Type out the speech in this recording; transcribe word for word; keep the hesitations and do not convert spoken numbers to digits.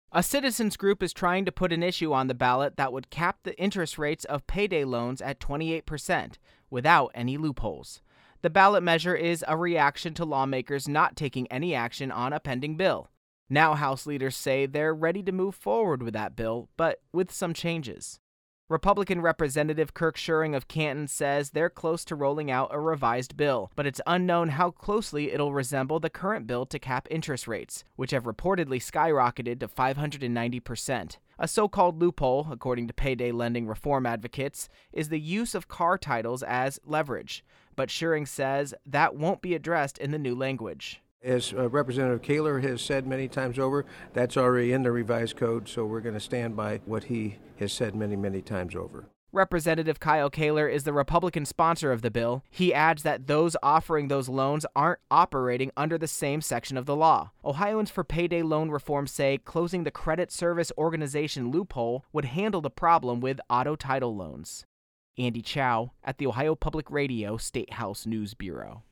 A citizens group is trying to put an issue on the ballot that would cap the interest rates of payday loans at twenty-eight percent without any loopholes. The ballot measure is a reaction to lawmakers not taking any action on a pending bill. Now House leaders say they're ready to move forward with that bill, but with some changes. Republican Representative Kirk Schuring of Canton says they're close to rolling out a revised bill, but it's unknown how closely it'll resemble the current bill to cap interest rates, which have reportedly skyrocketed to five hundred ninety percent. A so-called loophole, according to payday lending reform advocates, is the use of car titles as leverage, but Schuring says that won't be addressed in the new language. As uh, Representative Kaler has said many times over, that's already in the revised code, so we're going to stand by what he has said many, many times over. Representative Kyle Kaler is the Republican sponsor of the bill. He adds that those offering those loans aren't operating under the same section of the law. Ohioans for Payday Loan Reform say closing the Credit Service Organization loophole would handle the problem with auto title loans. Andy Chow at the Ohio Public Radio State House News Bureau.